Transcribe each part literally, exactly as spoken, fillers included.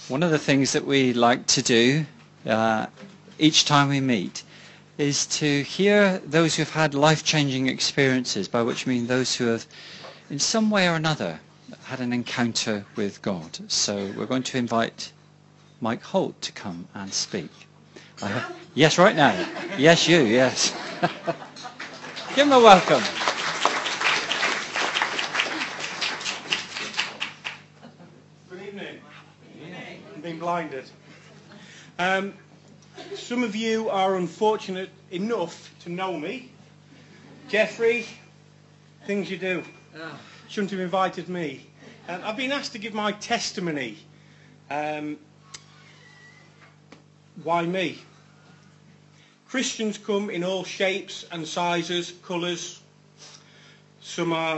One of the things that we like to do uh, each time we meet is to hear those who've had life-changing experiences, by which I mean those who have, in some way or another, had an encounter with God. So we're going to invite Mike Holt to come and speak. I, yes, right now. Yes, you, yes. Give him a welcome. Good evening. I'm being blinded. Um, some of you are unfortunate enough to know me. Jeffrey, things you do. Shouldn't have invited me. Um, I've been asked to give my testimony. Um, why me? Christians come in all shapes and sizes, colours. Some are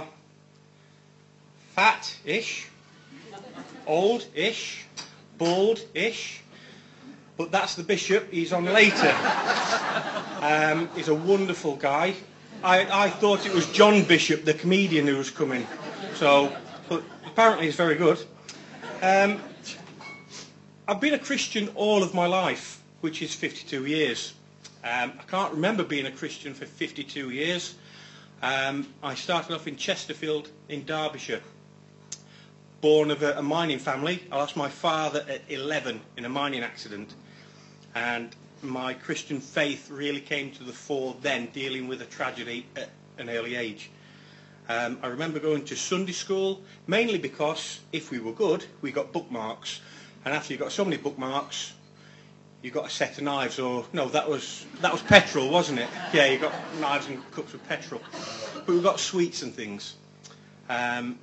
fat-ish, old-ish, bald-ish. But that's the bishop. He's on later. Um, he's a wonderful guy. I, I thought it was John Bishop, the comedian, who was coming. So, but apparently he's very good. Um, I've been a Christian all of my life, which is fifty-two years. Um, I can't remember being a Christian for fifty-two years. Um, I started off in Chesterfield in Derbyshire. Born of a, a mining family. I lost my father at eleven in a mining accident. And my Christian faith really came to the fore then, dealing with a tragedy at an early age. Um, I remember going to Sunday school, mainly because if we were good, we got bookmarks. And after you got so many bookmarks, you got a set of knives, or no, that was that was petrol, wasn't it? Yeah, you got knives and cups of petrol. But we got sweets and things. Um,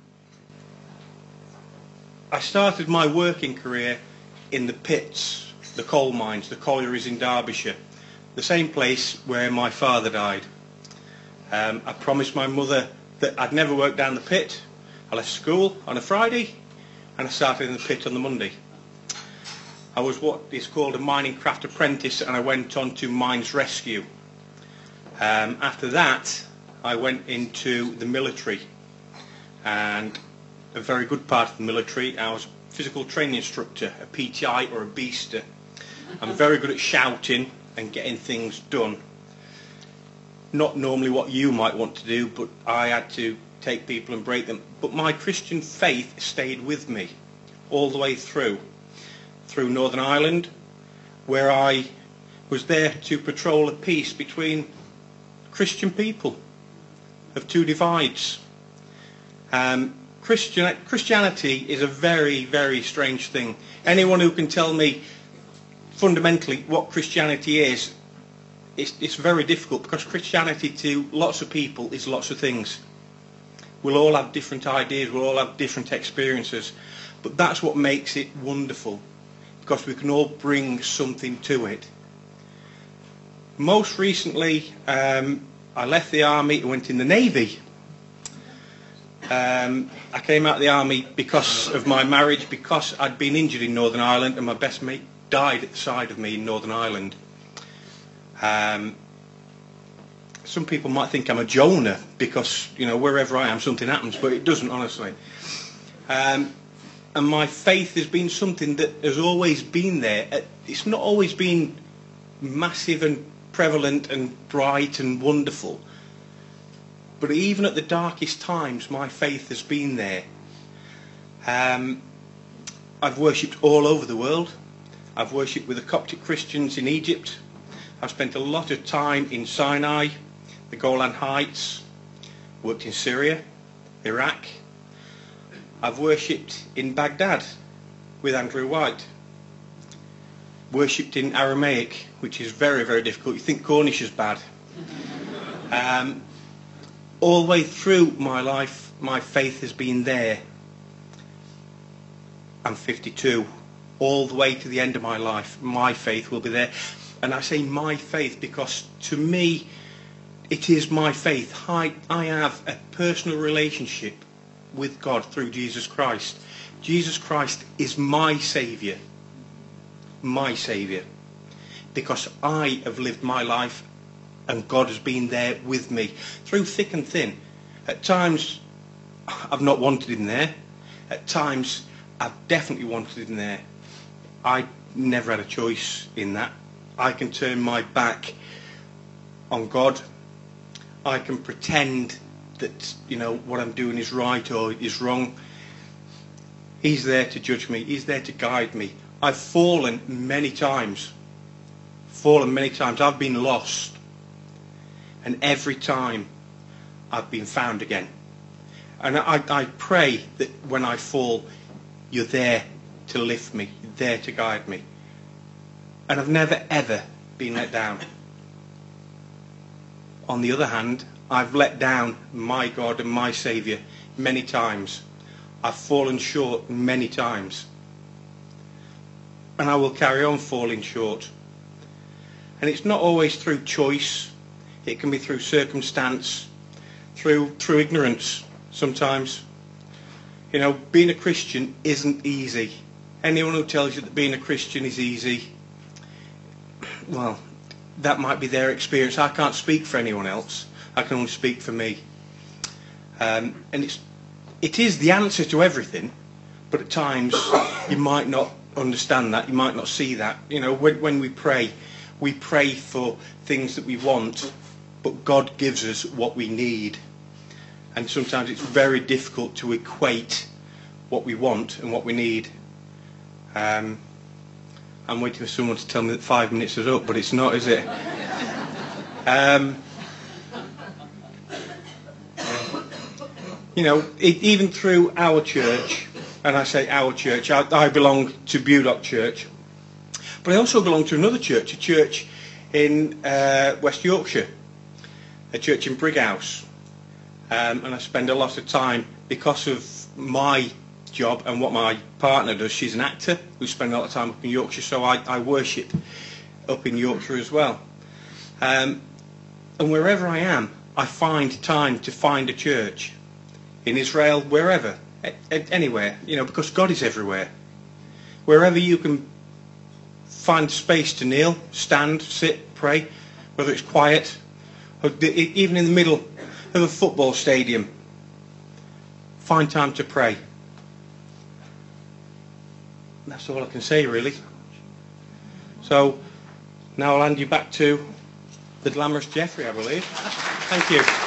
I started my working career in the pits, the coal mines, the collieries in Derbyshire, the same place where my father died. Um, I promised my mother that I'd never work down the pit. I left school on a Friday and I started in the pit on the Monday. I was what is called a mining craft apprentice, and I went on to mines rescue. Um, after that, I went into the military, and a very good part of the military, I was a physical training instructor, a P T I or a beaster. I'm very good at shouting and getting things done. Not normally what you might want to do, but I had to take people and break them. But my Christian faith stayed with me all the way through. Through Northern Ireland, where I was there to patrol a peace between Christian people of two divides. Um, Christian, Christianity is a very, very strange thing. Anyone who can tell me fundamentally what Christianity is, it's, it's very difficult, because Christianity to lots of people is lots of things. We'll all have different ideas, we'll all have different experiences, but that's what makes it wonderful, because we can all bring something to it. Most recently, um, I left the army and went in the Navy. Um, I came out of the army because of my marriage, because I'd been injured in Northern Ireland and my best mate died at the side of me in Northern Ireland. Um, some people might think I'm a Jonah, because, you know, wherever I am something happens, but it doesn't, honestly. Um, and my faith has been something that has always been there. It's not always been massive and prevalent and bright and wonderful, but even at the darkest times my faith has been there. Um, I've worshipped all over the world. I've worshipped with the Coptic Christians in Egypt. I've spent a lot of time in Sinai, the Golan Heights, worked in Syria, Iraq. I've worshipped in Baghdad with Andrew White. Worshipped in Aramaic, which is very, very difficult. You think Cornish is bad. Um, all the way through my life, my faith has been there. I'm fifty-two. All the way to the end of my life, my faith will be there. And I say my faith because, to me, it is my faith. I, I have a personal relationship with God through Jesus Christ. Jesus Christ is my Saviour. My Saviour. Because I have lived my life and God has been there with me through thick and thin. At times I've not wanted him there. At times I've definitely wanted him there. I never had a choice in that. I can turn my back on God. I can pretend that, you know, what I'm doing is right or is wrong. He's there to judge me. He's there to guide me. I've fallen many times. Fallen many times. I've been lost. And every time I've been found again. And I, I pray that when I fall, you're there to lift me. You're there to guide me. And I've never, ever been let down. On the other hand, I've let down my God and my Saviour many times. I've fallen short many times. And I will carry on falling short. And it's not always through choice. It can be through circumstance, through through ignorance sometimes. You know, being a Christian isn't easy. Anyone who tells you that being a Christian is easy, well, that might be their experience. I can't speak for anyone else. I can only speak for me. Um, and it's it is the answer to everything, but at times you might not understand that. You might not see that. You know, when, when we pray, we pray for things that we want, but God gives us what we need. And sometimes it's very difficult to equate what we want and what we need. Um, I'm waiting for someone to tell me that five minutes is up, but it's not, is it? Um, you know, it, even through our church, and I say our church, I, I belong to Budok Church, but I also belong to another church, a church in uh, West Yorkshire, a church in Brighouse. Um, and I spend a lot of time, because of my job and what my partner does. She's an actor who spends a lot of time up in Yorkshire, so I, I worship up in Yorkshire as well. Um, and wherever I am, I find time to find a church. In Israel, wherever, a, a, anywhere, you know, because God is everywhere. Wherever you can find space to kneel, stand, sit, pray, whether it's quiet, or even in the middle of a football stadium, find time to pray. That's all I can say, really. So now I'll hand you back to the glamorous Jeffrey, I believe. Thank you.